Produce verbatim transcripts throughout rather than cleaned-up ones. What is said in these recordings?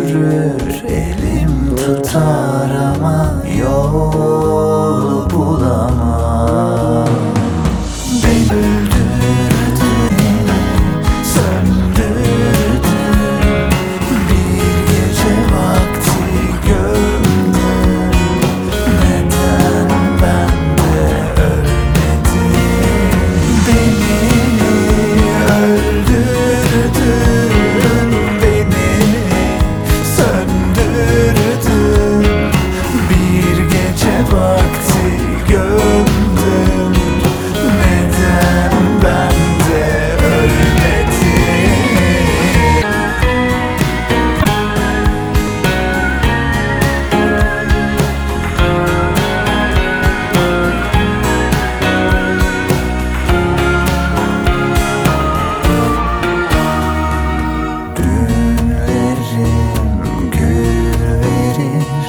götürür. Elim tutar ama yol bulamam. Beni öldürdün, söndürdün, bir gece vakti gömdün. Neden ben de ölmedim? Beni öldürdün, beni söndürdün, bir gece vakti gömdün. Neden ben de ölmedim? Güllerim gül verir,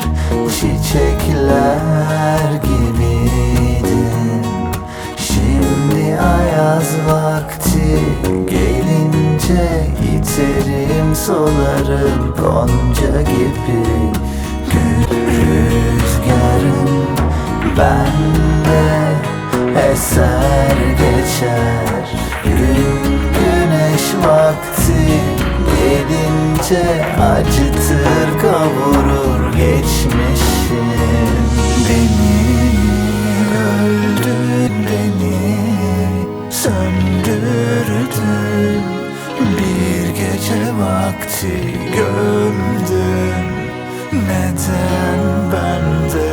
çiçekler gibiydin. Şimdi ayaz vakti gelince iterim solarım gonca gibi. Gül rüzgarın bende eser geçer. Gün güneş vakti gelince acıtır kavurur geçmişim. Beni öldür, beni söndürdün, bir gece vakti gömdün. Neden ben de